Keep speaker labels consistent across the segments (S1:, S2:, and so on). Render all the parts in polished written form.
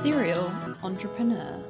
S1: Serial Entrepreneur.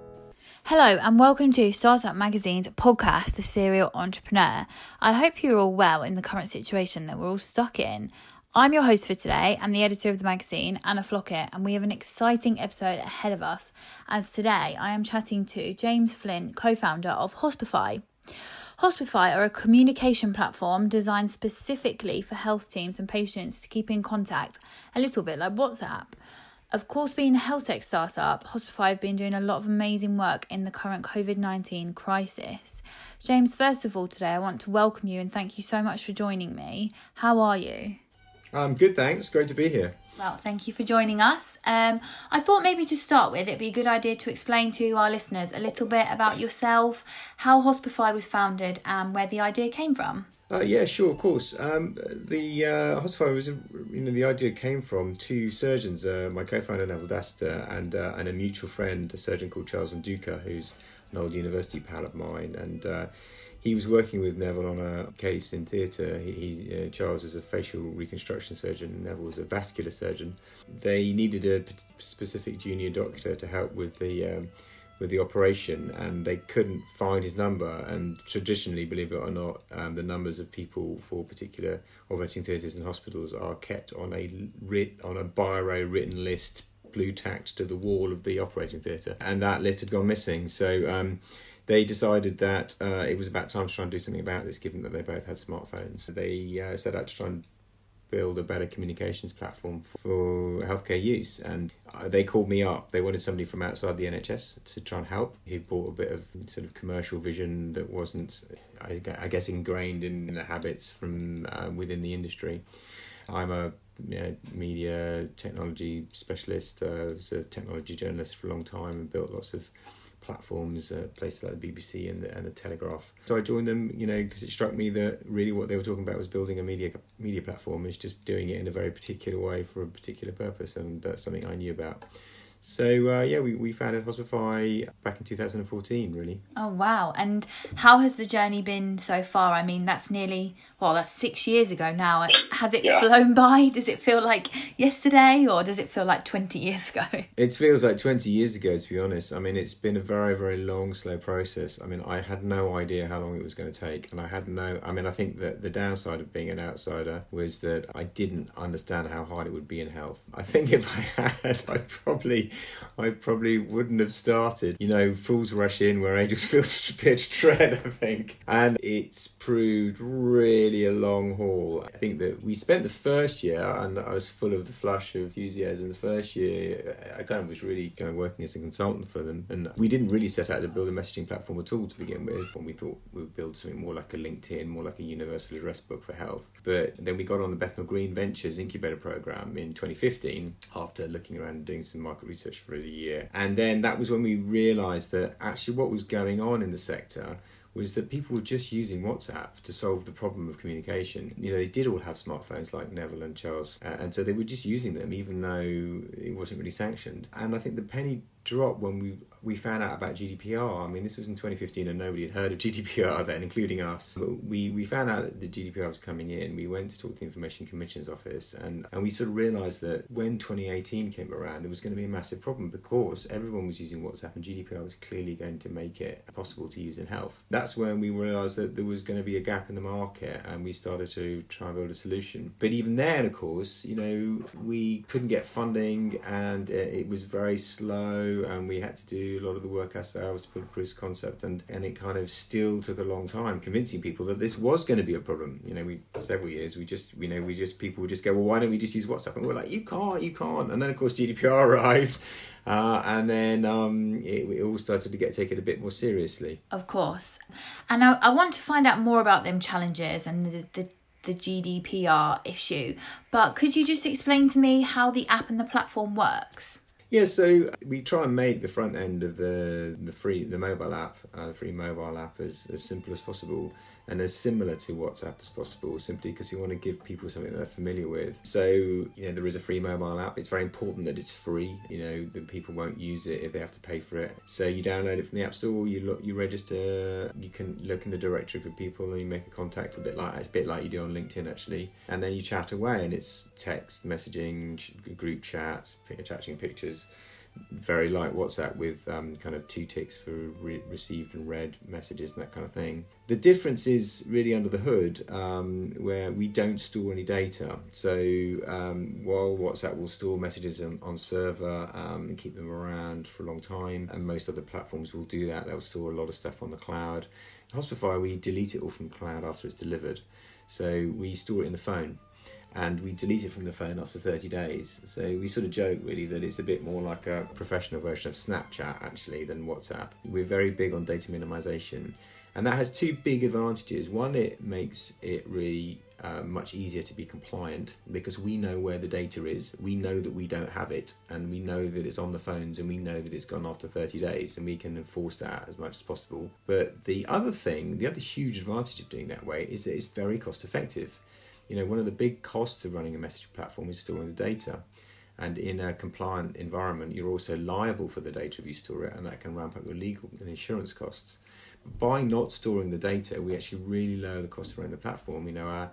S2: Hello and welcome to Startup Magazine's podcast, The Serial Entrepreneur. I hope you're all well in the current situation that we're all stuck in. I'm your host for today and the editor of the magazine, Anna Flockett, and we have an exciting episode ahead of us, as today I am chatting to James Flint, co-founder of Hospify. Hospify are a communication platform designed specifically for health teams and patients to keep in contact, a little bit like WhatsApp. Of course, being a health tech startup, Hospify have been doing a lot of amazing work in the current COVID-19 crisis. James, first of all, today I want to welcome you and thank you so much for joining me. How are you?
S3: I'm good, thanks. Great to be here.
S2: Well, thank you for joining us. I thought maybe to start with, it'd be a good idea to explain to our listeners a little bit about yourself, how Hospify was founded and where the idea came from.
S3: Yeah, sure, of course. The Hospify was, the idea came from two surgeons, my co-founder Neville Daster and a mutual friend, a surgeon called Charles Nduka, who's an old university pal of mine, and he was working with Neville on a case in theatre. Charles is a facial reconstruction surgeon, Neville was a vascular surgeon. They needed a specific junior doctor to help with the operation, and they couldn't find his number. And traditionally, believe it or not, the numbers of people for particular operating theatres and hospitals are kept on a biro written list, blue tacked to the wall of the operating theatre, and that list had gone missing. So they decided that it was about time to try and do something about this, given that they both had smartphones. They set out to try and build a better communications platform for healthcare use, and they called me up. They wanted somebody from outside the NHS to try and help. He brought a bit of sort of commercial vision that wasn't, I guess, ingrained in the habits from within the industry. I'm a media technology specialist. I was a technology journalist for a long time and built lots of platforms, places like the BBC and the Telegraph. So I joined them, because it struck me that really what they were talking about was building a media platform, is just doing it in a very particular way for a particular purpose, and that's something I knew about. So we founded Hospify back in 2014, really.
S2: Oh wow! And how has the journey been so far? I mean, that's 6 years ago now. Has it flown by? Does it feel like yesterday, or does it feel like 20 years ago?
S3: It feels like 20 years ago, to be honest. I mean, it's been a very, very long, slow process. I mean, I had no idea how long it was going to take, and I think that the downside of being an outsider was that I didn't understand how hard it would be in health. I think if I had, I probably wouldn't have started. Fools rush in where angels fear to tread, I think. And it's proved really a long haul. I think that we spent the first year, and I was full of the flush of enthusiasm. The first year, I kind of was really working as a consultant for them. And we didn't really set out to build a messaging platform at all to begin with. And we thought we would build something more like a LinkedIn, more like a universal address book for health. But then we got on the Bethnal Green Ventures incubator program in 2015 after looking around and doing some market research for a year. And then that was when we realised that actually what was going on in the sector was that people were just using WhatsApp to solve the problem of communication. They did all have smartphones like Neville and Charles, and so they were just using them even though it wasn't really sanctioned. And I think the penny dropped when we found out about GDPR. I mean, this was in 2015 and nobody had heard of GDPR then, including us. But we found out that the GDPR was coming in. We went to talk to the Information Commission's office, and we sort of realised that when 2018 came around, there was going to be a massive problem because everyone was using WhatsApp and GDPR was clearly going to make it possible to use in health. That's when we realised that there was going to be a gap in the market, and we started to try and build a solution. But even then, of course, we couldn't get funding, and it was very slow, and we had to do a lot of the work ourselves to put a proof of concept, and it kind of still took a long time convincing people that this was going to be a problem. Several years people would just go, well, why don't we just use WhatsApp? And we're like, you can't. And then of course GDPR arrived, and then it all started to get taken a bit more seriously.
S2: Of course. And I want to find out more about them challenges and the GDPR issue, but could you just explain to me how the app and the platform works?
S3: Yeah, so we try and make the front end of the mobile app, the free mobile app, as simple as possible and as similar to WhatsApp as possible, simply because we want to give people something that they're familiar with. So, there is a free mobile app. It's very important that it's free. That people won't use it if they have to pay for it. So you download it from the App Store, you register, you can look in the directory for people, and you make a contact a bit like you do on LinkedIn actually, and then you chat away, and it's text messaging, group chats, attaching pictures. very like WhatsApp with kind of 2 ticks for received and read messages and that kind of thing. The difference is really under the hood, where we don't store any data. So while WhatsApp will store messages on server and keep them around for a long time, and most other platforms will do that, they'll store a lot of stuff on the cloud. In Hospify, we delete it all from the cloud after it's delivered. So we store it in the phone, and we delete it from the phone after 30 days. So we sort of joke really that it's a bit more like a professional version of Snapchat actually than WhatsApp. We're very big on data minimization, and that has 2 big advantages. One, it makes it really much easier to be compliant, because we know where the data is, we know that we don't have it, and we know that it's on the phones, and we know that it's gone after 30 days, and we can enforce that as much as possible. But the other huge advantage of doing that way is that it's very cost effective. You know, one of the big costs of running a messaging platform is storing the data. And in a compliant environment, you're also liable for the data if you store it, and that can ramp up your legal and insurance costs. But by not storing the data, we actually really lower the cost of running the platform. You know,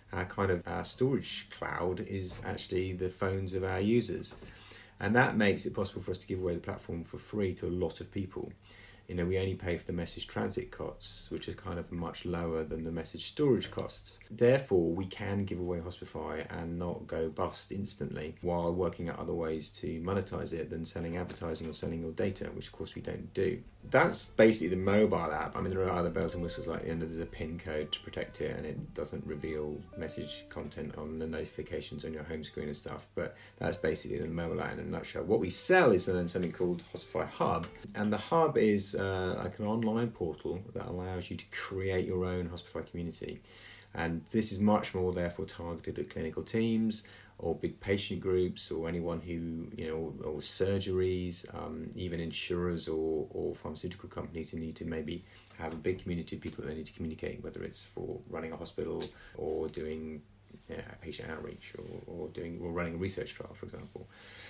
S3: our storage cloud is actually the phones of our users. And that makes it possible for us to give away the platform for free to a lot of people. You know, we only pay for the message transit costs, which is kind of much lower than the message storage costs. Therefore, we can give away Hospify and not go bust instantly, while working out other ways to monetize it than selling advertising or selling your data, which of course we don't do. That's basically the mobile app. I mean, there are other bells and whistles, like there's a PIN code to protect it, and it doesn't reveal message content on the notifications on your home screen and stuff. But that's basically the mobile app in a nutshell. What we sell is then something called Hospify Hub, and the Hub is like an online portal that allows you to create your own Hospify community. And this is much more therefore targeted at clinical teams or big patient groups, or anyone who, you know, or surgeries, even insurers or pharmaceutical companies who need to maybe have a big community of people that they need to communicate, whether it's for running a hospital or doing patient outreach or running a research trial, for example.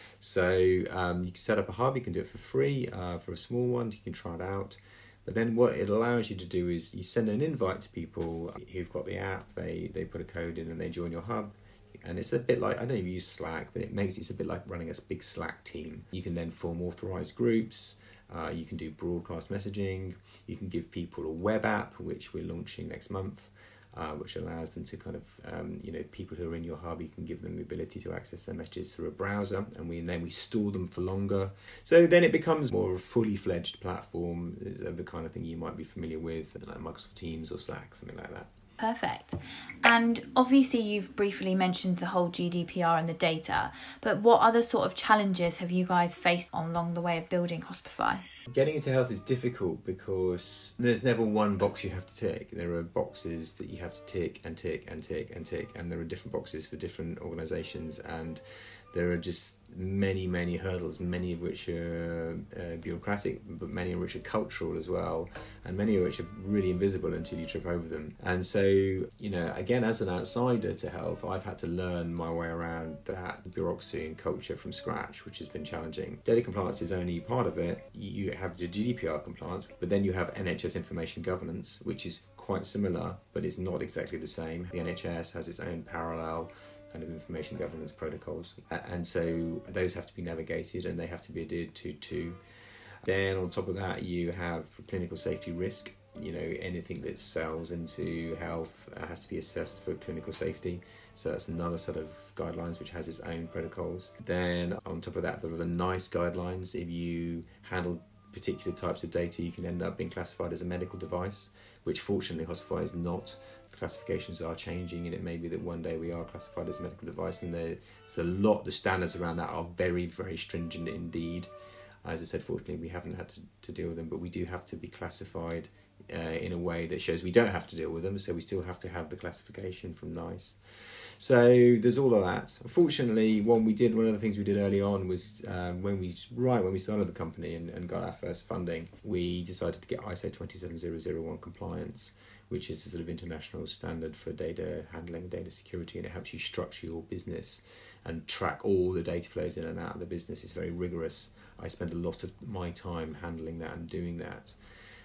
S3: So you can set up a hub. You can do it for free for a small one. You can try it out. But then what it allows you to do is you send an invite to people who've got the app. They put a code in and they join your hub. And it's a bit like, I don't know if you use Slack, but it's a bit like running a big Slack team. You can then form authorized groups. You can do broadcast messaging. You can give people a web app, which we're launching next month, which allows them to kind of, people who are in your hub, you can give them the ability to access their messages through a browser, and we store them for longer. So then it becomes more of a fully fledged platform, the kind of thing you might be familiar with, like Microsoft Teams or Slack, something like that.
S2: Perfect. And obviously you've briefly mentioned the whole GDPR and the data, but what other sort of challenges have you guys faced along the way of building Hospify?
S3: Getting into health is difficult because there's never one box you have to tick. There are boxes that you have to tick and tick and tick and tick, and there are different boxes for different organisations, and there are just many hurdles, many of which are bureaucratic, but many of which are cultural as well, and many of which are really invisible until you trip over them. And so, again, as an outsider to health, I've had to learn my way around that bureaucracy and culture from scratch, which has been challenging. Data compliance is only part of it. You have the GDPR compliance, but then you have NHS information governance, which is quite similar, but it's not exactly the same. The NHS has its own parallel kind of information governance protocols, and so those have to be navigated and they have to be adhered to too. Then on top of that, you have clinical safety risk. Anything that sells into health has to be assessed for clinical safety, so that's another set of guidelines which has its own protocols. Then on top of that, there are the NICE guidelines. If you handle particular types of data, you can end up being classified as a medical device, which fortunately Hospify is not. Classifications are changing, and it may be that one day we are classified as a medical device, and the standards around that are very, very stringent indeed. As I said, fortunately we haven't had to deal with them, but we do have to be classified in a way that shows we don't have to deal with them, so we still have to have the classification from NICE. So there's all of that. Unfortunately, one of the things we did early on was when we started the company and got our first funding, we decided to get ISO 27001 compliance, which is a sort of international standard for data handling, data security, and it helps you structure your business and track all the data flows in and out of the business. It's very rigorous. I spend a lot of my time handling that and doing that.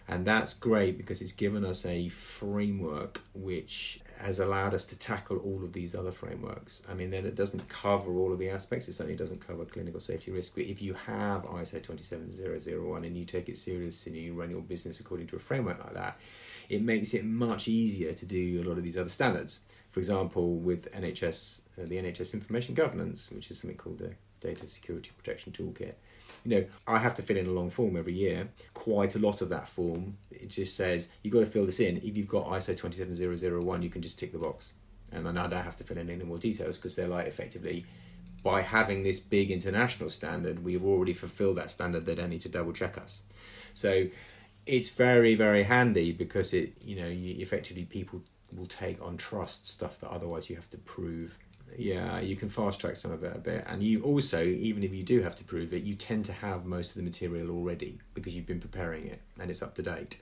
S3: And that's great because it's given us a framework which has allowed us to tackle all of these other frameworks. I mean, then it doesn't cover all of the aspects. It certainly doesn't cover clinical safety risk. But if you have ISO 27001 and you take it seriously and you run your business according to a framework like that, it makes it much easier to do a lot of these other standards. For example, with NHS, the NHS Information Governance, which is something called the Data Security Protection Toolkit. I have to fill in a long form every year. Quite a lot of that form, it just says, you've got to fill this in. If you've got ISO 27001, you can just tick the box. And then I don't have to fill in any more details because they're like, effectively, by having this big international standard, we've already fulfilled that standard. They don't need to double check us. So it's very, very handy because you effectively people will take on trust stuff that otherwise you have to prove. Yeah, you can fast track some of it a bit, and you also, even if you do have to prove it, you tend to have most of the material already because you've been preparing it and it's up to date.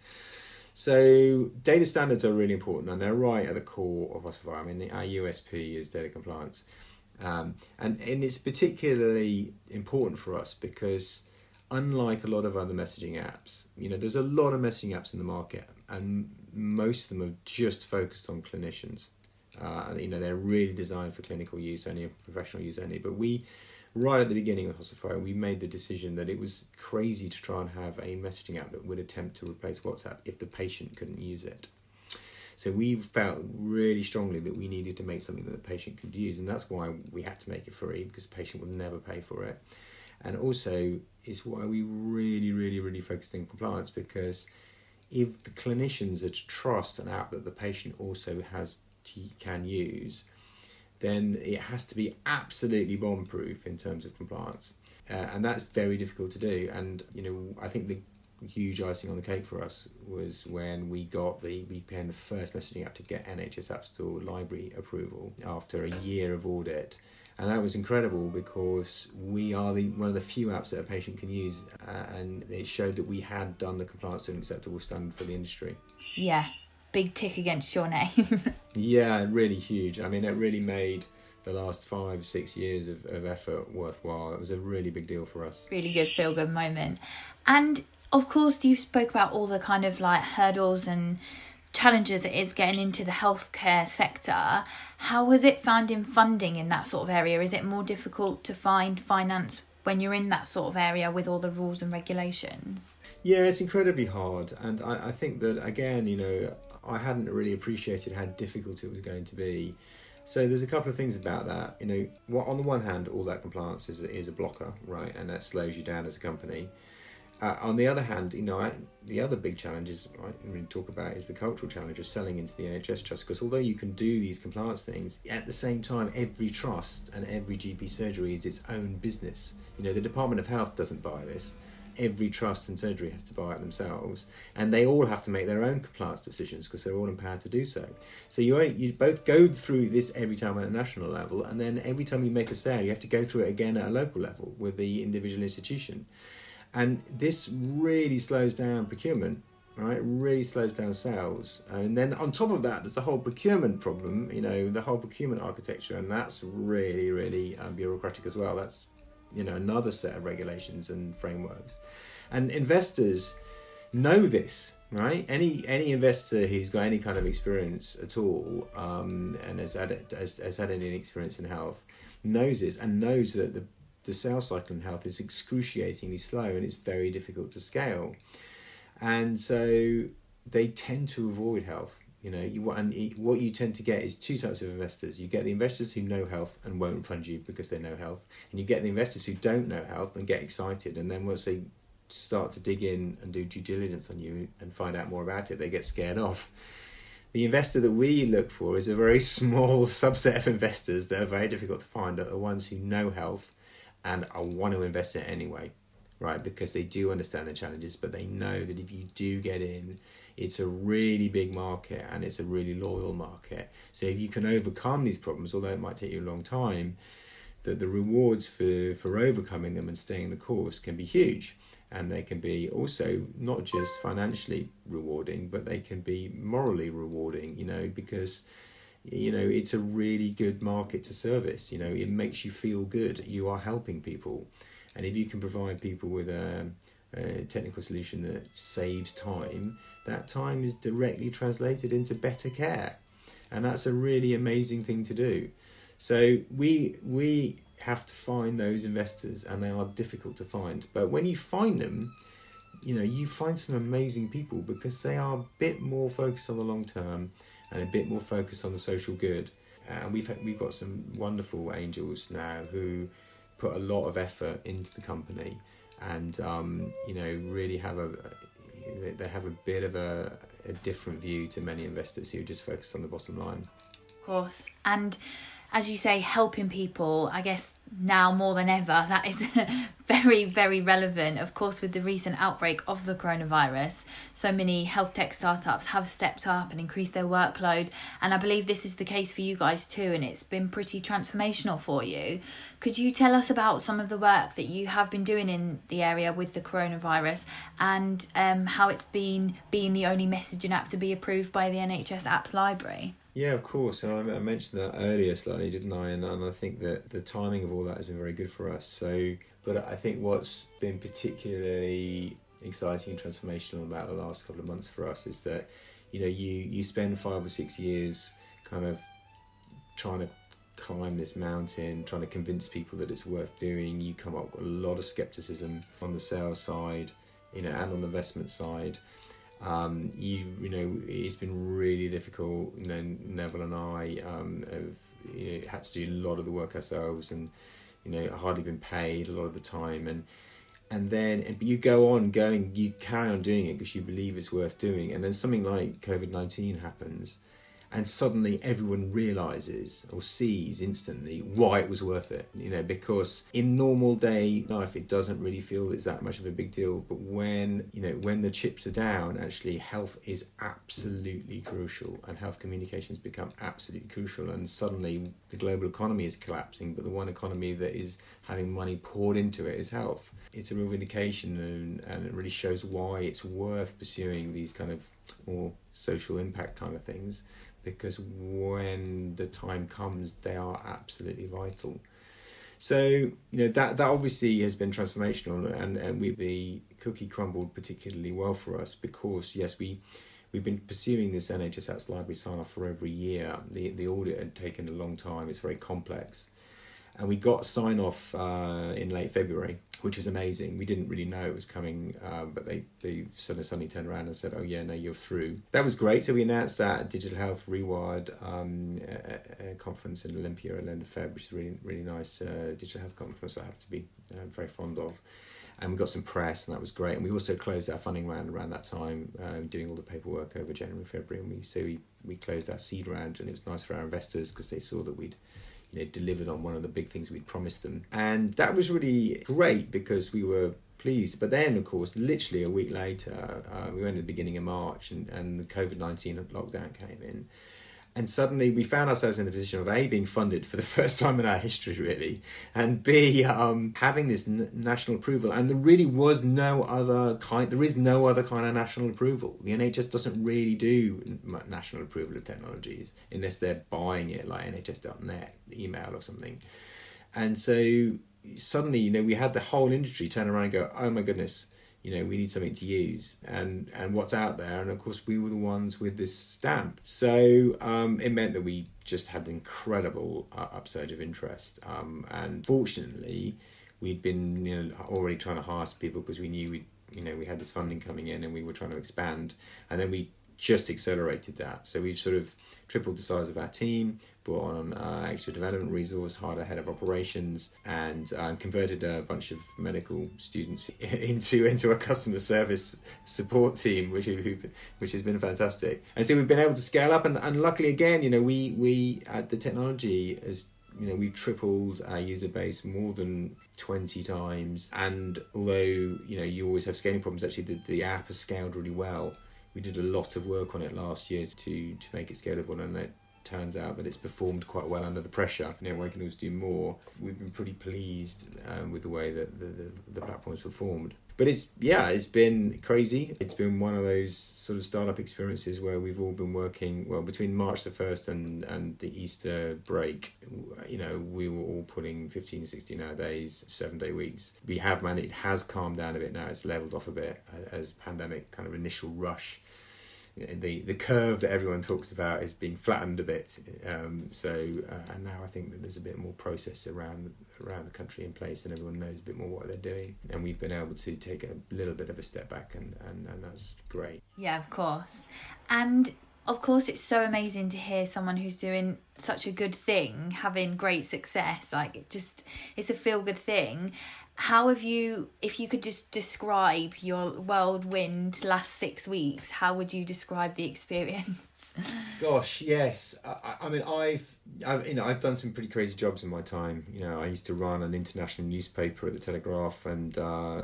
S3: So data standards are really important, and they're right at the core of Ossify. I mean, our USP is data compliance, and it's particularly important for us because unlike a lot of other messaging apps, there's a lot of messaging apps in the market, and most of them are just focused on clinicians. They're really designed for clinical use only, professional use only. But we, right at the beginning of Ossify, we made the decision that it was crazy to try and have a messaging app that would attempt to replace WhatsApp if the patient couldn't use it. So we felt really strongly that we needed to make something that the patient could use, and that's why we had to make it free, because the patient would never pay for it. And also, it's why we really, really, really focused on compliance, because if the clinicians are to trust an app that the patient also can use, then it has to be absolutely bomb-proof in terms of compliance, and that's very difficult to do. And I think the huge icing on the cake for us was when we became the first messaging app to get NHS App Store library approval after a year of audit. And that was incredible because we are one of the few apps that a patient can use, and it showed that we had done the compliance to an acceptable standard for the industry.
S2: Yeah, big tick against your name.
S3: Yeah, really huge. I mean, it really made the last 5-6 years of effort worthwhile. It was a really big deal for us.
S2: Really good feel-good moment. And of course, you spoke about all the kind of like hurdles and challenges it is getting into the healthcare sector. How was it finding funding in that sort of area? Is it more difficult to find finance when you're in that sort of area with all the rules and regulations?
S3: Yeah, it's incredibly hard. And I think that, again, I hadn't really appreciated how difficult it was going to be. So there's a couple of things about that. On the one hand, all that compliance is a blocker, right? And that slows you down as a company. On the other hand, the other big challenges I really talk about is the cultural challenge of selling into the NHS trust. Because although you can do these compliance things, at the same time, every trust and every GP surgery is its own business. The Department of Health doesn't buy this. Every trust and surgery has to buy it themselves, and they all have to make their own compliance decisions because they're all empowered to do so. So you both go through this every time at a national level, and then every time you make a sale, you have to go through it again at a local level with the individual institution. And this really slows down procurement, right? It really slows down sales. And then on top of that, there's the whole procurement problem, the whole procurement architecture, and that's really, really bureaucratic as well. That's another set of regulations and frameworks. And investors know this, right? Any investor who's got any kind of experience at all and has had any experience in health knows this, and knows that the sales cycle in health is excruciatingly slow and it's very difficult to scale. And so they tend to avoid health. What you tend to get is two types of investors. You get the investors who know health and won't fund you because they know health, and you get the investors who don't know health and get excited, and then once they start to dig in and do due diligence on you and find out more about it, they get scared off. The investor that we look for is a very small subset of investors that are very difficult to find, are the ones who know health and want to invest in it anyway, right? Because they do understand the challenges, but they know that if you do get in, it's a really big market and it's a really loyal market. So if you can overcome these problems, although it might take you a long time, that the rewards for overcoming them and staying the course can be huge. And they can be also not just financially rewarding, but they can be morally rewarding, because, it's a really good market to service. It makes you feel good. You are helping people. And if you can provide people with a technical solution that saves time, that time is directly translated into better care. And that's a really amazing thing to do. So we have to find those investors, and they are difficult to find. But when you find them, you find some amazing people, because they are a bit more focused on the long term and a bit more focused on the social good. And we've got some wonderful angels now who put a lot of effort into the company, and really have they have a bit of a different view to many investors who just focus on the bottom line.
S2: Of course. And as you say, helping people, I guess now more than ever, that is very, very relevant. Of course, with the recent outbreak of the coronavirus, so many health tech startups have stepped up and increased their workload. And I believe this is the case for you guys too, and it's been pretty transformational for you. Could you tell us about some of the work that you have been doing in the area with the coronavirus, and how it's been being the only messaging app to be approved by the NHS Apps Library?
S3: Yeah, of course, and I mentioned that earlier slightly, didn't I? And I think that the timing of all that has been very good for us. But I think what's been particularly exciting and transformational about the last couple of months for us is that, you spend 5 or 6 years kind of trying to climb this mountain, trying to convince people that it's worth doing. You come up with a lot of skepticism on the sales side, and on the investment side. It's been really difficult. Neville and I have had to do a lot of the work ourselves, and hardly been paid a lot of the time, and then you you carry on doing it because you believe it's worth doing, and then something like COVID-19 happens, and suddenly everyone realises or sees instantly why it was worth it. Because in normal day life it doesn't really feel it's that much of a big deal, but when the chips are down, actually health is absolutely crucial, and health communications become absolutely crucial, and suddenly the global economy is collapsing, but the one economy that is having money poured into it is health. It's a real vindication, and it really shows why it's worth pursuing these kind of more social impact kind of things, because when the time comes, they are absolutely vital. So, that obviously has been transformational, and the cookie crumbled particularly well for us, because, yes, we've been pursuing this NHS Apps Library sign-off for over a year. The audit had taken a long time. It's very complex. And we got sign-off in late February, which was amazing. We didn't really know it was coming, but they suddenly turned around and said, "Oh yeah, no, you're through." That was great. So we announced that at Digital Health Rewired a conference in Olympia at the end of Feb, which is a really, really nice digital health conference I have to be very fond of. And we got some press, and that was great. And we also closed our funding round around that time, doing all the paperwork over January and February. And we closed our seed round, and it was nice for our investors because they saw that we'd delivered on one of the big things we'd promised them. And that was really great because we were pleased. But then, of course, literally a week later, we went at the beginning of March, and the COVID-19 lockdown came in. And suddenly we found ourselves in the position of A, being funded for the first time in our history, really, and B, having this national approval. And there really was no other kind of national approval. The NHS doesn't really do national approval of technologies unless they're buying it, like NHS.net email or something. And so suddenly, we had the whole industry turn around and go, "Oh my goodness, we need something to use, and what's out there." And of course, we were the ones with this stamp. So it meant that we just had an incredible upsurge of interest. And fortunately, we'd been already trying to hire some people because we knew we had this funding coming in, and we were trying to expand. And then we just accelerated that. So we've sort of tripled the size of our team, brought on extra development resource, hired a head of operations, and converted a bunch of medical students into a customer service support team, which has been fantastic. And so we've been able to scale up, and luckily again, we at the technology as we've tripled our user base more than 20 times. And although you always have scaling problems, actually the app has scaled really well. We did a lot of work on it last year to make it scalable, and turns out that it's performed quite well under the pressure. You know, we can always do more. We've been pretty pleased with the way that the platform's performed. But it's been crazy. It's been one of those sort of startup experiences where we've all been working, well, between March the 1st and the Easter break, you know, we were all putting 15, 16-hour days, 7-day weeks. We have managed, it has calmed down a bit now. It's leveled off a bit as pandemic kind of initial rush. The curve that everyone talks about is being flattened a bit. And now I think that there's a bit more process around the country in place, and everyone knows a bit more what they're doing. And we've been able to take a little bit of a step back, and that's great.
S2: Yeah, of course. And of course, it's so amazing to hear someone who's doing such a good thing, having great success. Like, it's a feel-good thing. How have you, if you could just describe your whirlwind last 6 weeks, how would you describe the experience?
S3: Gosh, yes. I mean, I've done some pretty crazy jobs in my time. You know, I used to run an international newspaper at the Telegraph, and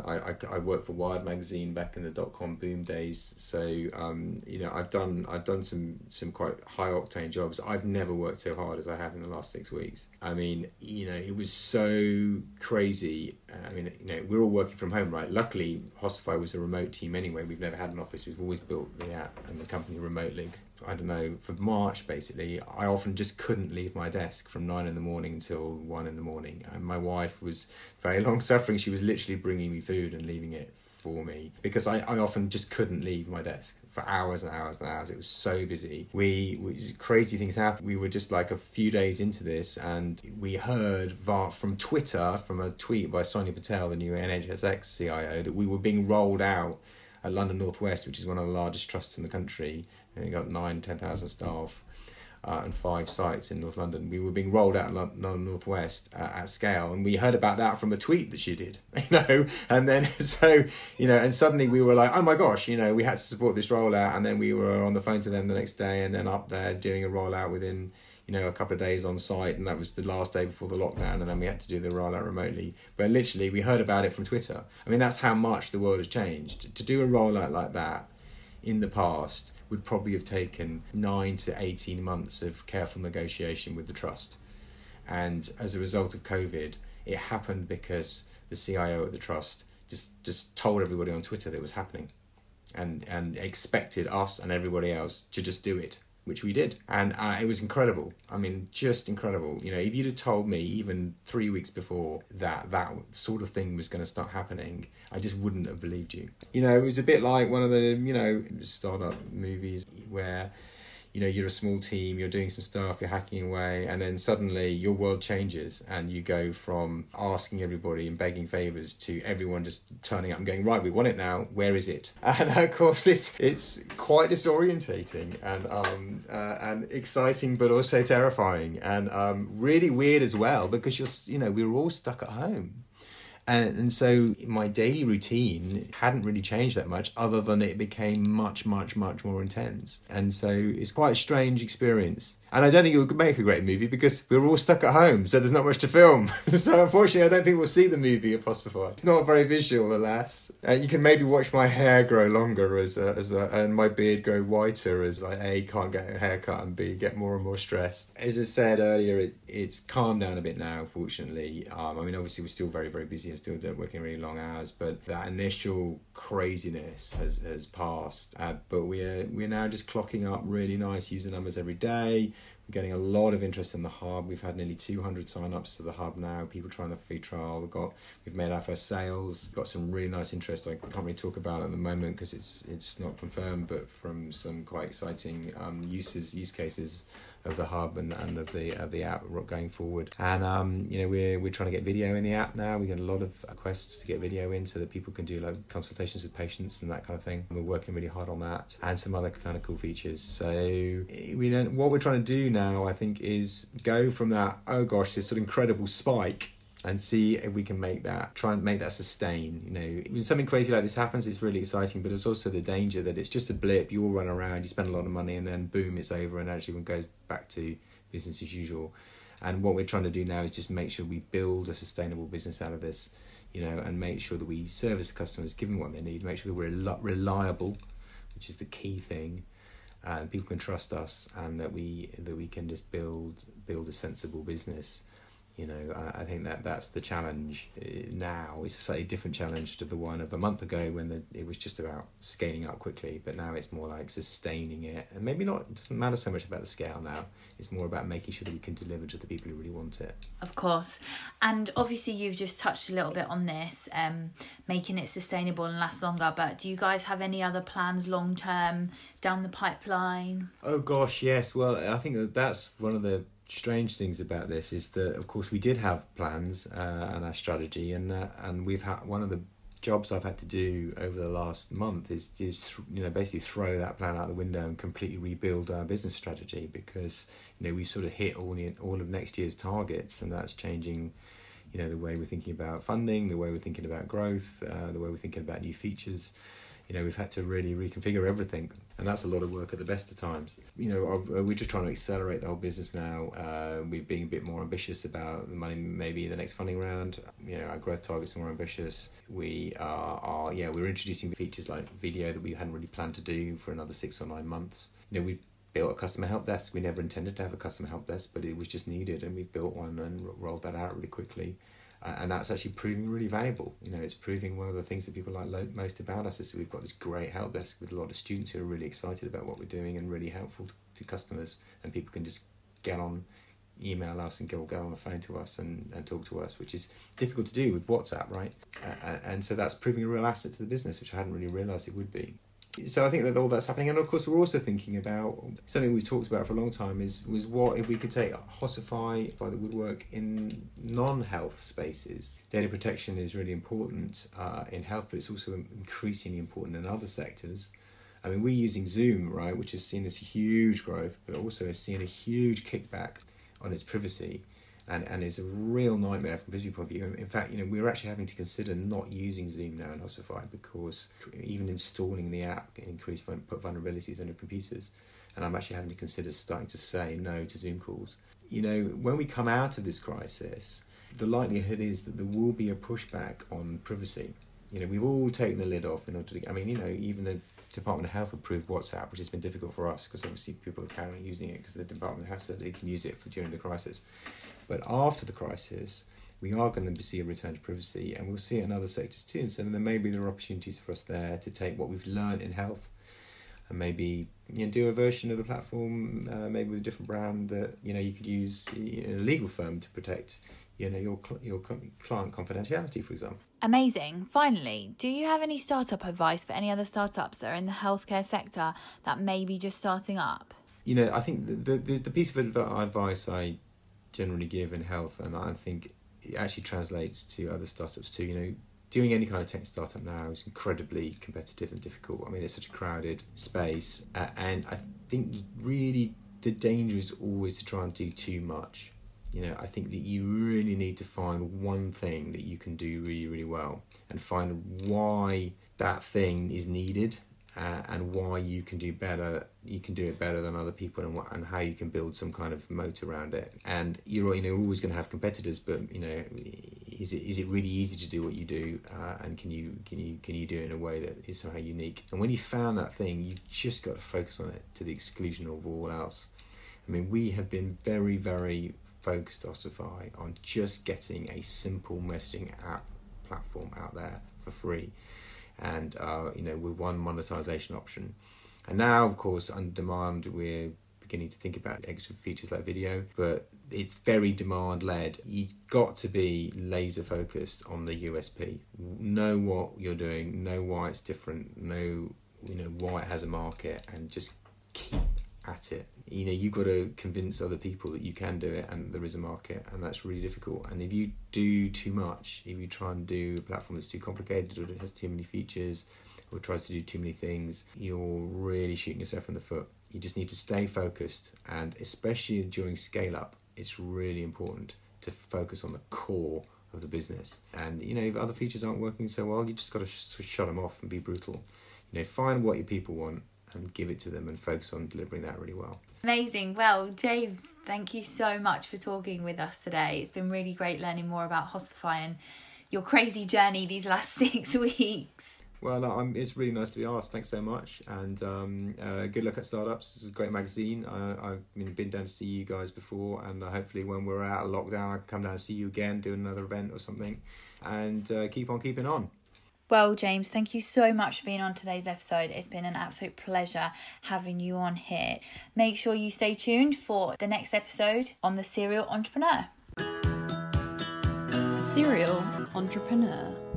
S3: I worked for Wired magazine back in the dot-com boom days. So you know, I've done some quite high octane jobs. I've never worked so hard as I have in the last 6 weeks. I mean, you know, it was so crazy. I mean, you know, we're all working from home, right? Luckily, Hostify was a remote team anyway. We've never had an office. We've always built the app and the company remotely. I don't know, for March, basically, I often just couldn't leave my desk from 9 a.m. until 1 a.m. And my wife was very long-suffering. She was literally bringing me food and leaving it for me, because I often just couldn't leave my desk for hours and hours and hours. It was so busy. Crazy things happened. We were just like a few days into this, and we heard from Twitter, from a tweet by Sonia Patel, the new NHSX CIO, that we were being rolled out at London North West, which is one of the largest trusts in the country. And you got 10,000 staff and 5 sites in North London. We were being rolled out in London North West at scale, and we heard about that from a tweet that she did, you know. And then so, you know, and suddenly we were like, oh my gosh, you know, we had to support this rollout. And then we were on the phone to them the next day, and then up there doing a rollout within, you know, a couple of days on site, and that was the last day before the lockdown, and then we had to do the rollout remotely. But literally, we heard about it from Twitter. I mean, that's how much the world has changed. To do a rollout like that in the past would probably have taken 9 to 18 months of careful negotiation with the trust. And as a result of COVID, it happened because the CIO at the trust just told everybody on Twitter that it was happening, and expected us and everybody else to just do it, which we did. And it was incredible. I mean, just incredible. You know, if you'd have told me even 3 weeks before that sort of thing was going to start happening, I just wouldn't have believed you. You know, it was a bit like one of the, you know, startup movies where, you know, you're a small team, you're doing some stuff, you're hacking away, and then suddenly your world changes, and you go from asking everybody and begging favours to everyone just turning up and going, right, we want it now, where is it? And of course it's quite disorientating and exciting, but also terrifying, and really weird as well, because we were all stuck at home. And so my daily routine hadn't really changed that much, other than it became much, much, much more intense. And so it's quite a strange experience. And I don't think it would make a great movie, because we were all stuck at home, so there's not much to film. So unfortunately, I don't think we'll see the movie Apostify. It's not very visual, alas. You can maybe watch my hair grow longer and my beard grow whiter as I A, can't get a haircut, and B, get more and more stressed. As I said earlier, it's calmed down a bit now, fortunately. I mean, obviously we're still very, very busy and still working really long hours, but that initial craziness has passed. But we're now just clocking up really nice user numbers every day. We're getting a lot of interest in the hub. We've had nearly 200 sign-ups to the hub now, people trying the free trial. We've made our first sales, got some really nice interest I can't really talk about at the moment because it's not confirmed, but from some quite exciting use cases of the hub and of the app going forward. And we're trying to get video in the app now. We get a lot of requests to get video in so that people can do like consultations with patients and that kind of thing. And we're working really hard on that, and some other kind of cool features. So what we're trying to do now, I think, is go from that, oh gosh, this sort of incredible spike, and see if we can try and make that sustain. You know, when something crazy like this happens, it's really exciting, but there's also the danger that it's just a blip. You all run around, you spend a lot of money, and then boom, it's over, and actually it goes back to business as usual. And what we're trying to do now is just make sure we build a sustainable business out of this, you know, and make sure that we service customers, give them what they need, make sure that we're reliable, which is the key thing. and people can trust us, and that we can just build a sensible business. I think that's the challenge now. It's a slightly different challenge to the one of a month ago when it was just about scaling up quickly, but now it's more like sustaining it. And maybe not, it doesn't matter so much about the scale now. It's more about making sure that we can deliver to the people who really want it.
S2: Of course. And obviously you've just touched a little bit on this, making it sustainable and last longer, but do you guys have any other plans long term down the pipeline?
S3: Oh gosh, yes. Well, I think that's one of the strange things about this is that, of course, we did have plans and our strategy, and we've had one of the jobs I've had to do over the last month is basically throw that plan out the window and completely rebuild our business strategy, because we sort of hit all of next year's targets, and that's changing the way we're thinking about funding, the way we're thinking about growth, the way we're thinking about new features. We've had to really reconfigure everything, and that's a lot of work at the best of times. We're just trying to accelerate the whole business now. We're being a bit more ambitious about the money, maybe the next funding round. Our growth targets are more ambitious. We're introducing features like video that we hadn't really planned to do for another 6 or 9 months. We've built a customer help desk. We never intended to have a customer help desk, but it was just needed, and we've built one and rolled that out really quickly. And that's actually proving really valuable. It's proving one of the things that people like most about us is that we've got this great help desk with a lot of students who are really excited about what we're doing and really helpful to customers, and people can just email us and get on the phone to us and talk to us, which is difficult to do with WhatsApp, right? And so that's proving a real asset to the business, which I hadn't really realised it would be. So I think that all that's happening, and of course we're also thinking about something we've talked about for a long time was what if we could take Hossify by the woodwork in non-health spaces. Data protection is really important in health, but it's also increasingly important in other sectors. I mean, we're using Zoom, right, which has seen this huge growth, but also has seen a huge kickback on its privacy. And it's a real nightmare from a business point of view. In fact, we're actually having to consider not using Zoom now in Hossify, because even installing the app can put vulnerabilities on your computers. And I'm actually having to consider starting to say no to Zoom calls. When we come out of this crisis, the likelihood is that there will be a pushback on privacy. We've all taken the lid off in order to, even the Department of Health approved WhatsApp, which has been difficult for us because obviously people are carrying using it because the Department of Health said they can use it during the crisis. But after the crisis, we are going to see a return to privacy, and we'll see it in other sectors too. And so maybe there are opportunities for us there to take what we've learned in health and maybe do a version of the platform, maybe with a different brand that you could use in a legal firm to protect your client confidentiality, for example.
S2: Amazing. Finally, do you have any startup advice for any other startups that are in the healthcare sector that may be just starting up?
S3: I think the piece of advice I generally give in health, and I think it actually translates to other startups too. Doing any kind of tech startup now is incredibly competitive and difficult. I mean, it's such a crowded space, and I think really the danger is always to try and do too much. I think that you really need to find one thing that you can do really, really well, and find why that thing is needed, and why you can do it better than other people, and how you can build some kind of moat around it. And you're always going to have competitors, but is it really easy to do what you do, and can you do it in a way that is somehow unique? And when you found that thing, you've just got to focus on it to the exclusion of all else. I mean, we have been very, very focused, Hossify, on just getting a simple messaging app platform out there for free, and with one monetization option. And now, of course, on demand, we're beginning to think about extra features like video, but it's very demand led. You've got to be laser focused on the USP. Know what you're doing, know why it's different, know why it has a market, and just keep at it. You've got to convince other people that you can do it and there is a market, and that's really difficult. And if you do too much, if you try and do a platform that's too complicated, or it has too many features, or tries to do too many things, you're really shooting yourself in the foot. You just need to stay focused, and especially during scale up, it's really important to focus on the core of the business. And if other features aren't working so well, you just got to shut them off and be brutal. Find what your people want and give it to them, and focus on delivering that really well.
S2: Amazing. Well, James, thank you so much for talking with us today. It's been really great learning more about Hossify and your crazy journey these last 6 weeks.
S3: Well, it's really nice to be asked. Thanks so much, and good luck at Startups. This is a great magazine. I've been down to see you guys before, and hopefully when we're out of lockdown, I can come down and see you again, do another event or something, and keep on keeping on.
S2: Well, James, thank you so much for being on today's episode. It's been an absolute pleasure having you on here. Make sure you stay tuned for the next episode on The Serial Entrepreneur.
S1: The Serial Entrepreneur.